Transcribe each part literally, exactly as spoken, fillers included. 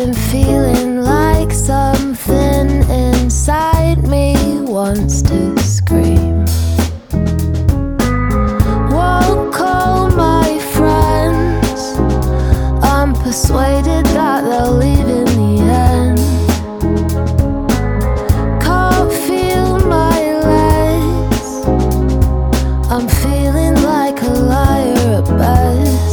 been feeling like something inside me wants to scream. Won't call my friends, I'm persuaded that they'll leave in the end. Can't feel my legs, I'm feeling like a liar at best.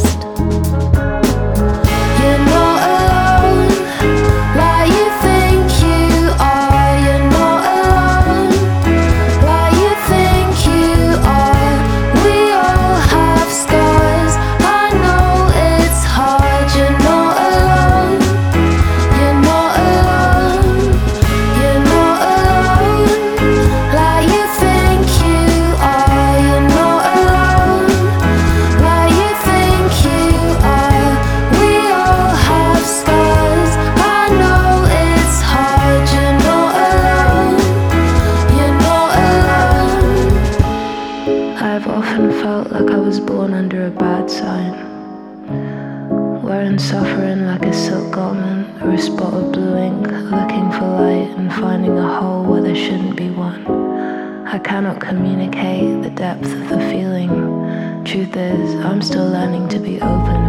You're not alone, like you think you are. You're not alone, like you think you are. We all have scars, I know it's hard. You're not alone, you're not alone. You're not alone, like you think you are. You're not alone, like you think you are. We all have scars, I know it's hard. You're not alone, you're not alone. I've often felt like I was born under a bad sign, wearing suffering like a silk garment or a spot of blue ink, looking for light and finding a hole where there shouldn't be one. I cannot communicate the depth of the feeling. Truth is, I'm still learning to be open